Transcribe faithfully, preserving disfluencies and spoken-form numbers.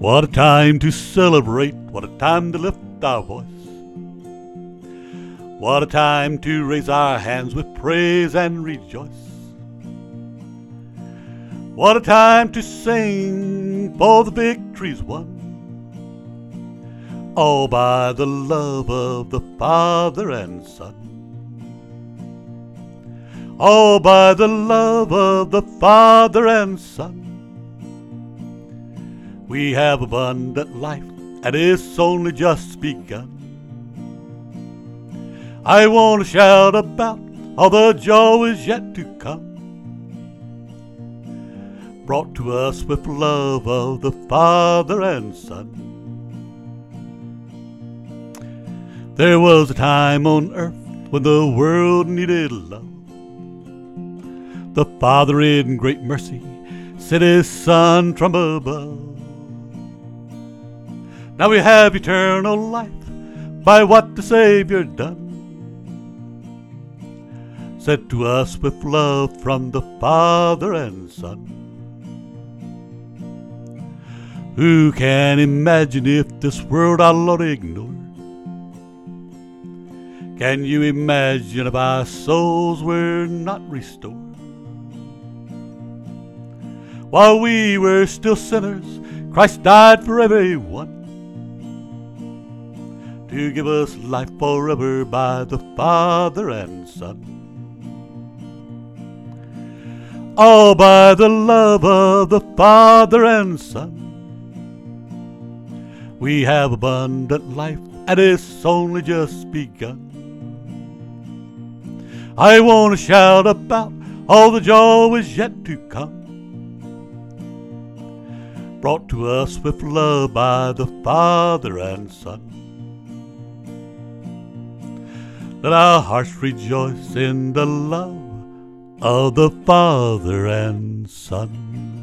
What a time to celebrate, what a time to lift our voice. What a time to raise our hands with praise and rejoice. What a time to sing for the victories won, all by the love of the Father and Son. All by the love of the Father and Son. We have abundant life, and it's only just begun. I want to shout about all the joy is yet to come, brought to us with love of the Father and Son. There was a time on earth when the world needed love. The Father in great mercy sent His Son from above. Now we have eternal life by what the Savior done, sent to us with love from the Father and Son. Who can imagine if this world our Lord ignored? Can you imagine if our souls were not restored? While we were still sinners, Christ died for everyone, to give us life forever by the Father and Son. All by the love of the Father and Son. We have abundant life, and it's only just begun. I want to shout about all the joy is yet to come, brought to us with love by the Father and Son. Let our hearts rejoice in the love of the Father and Son.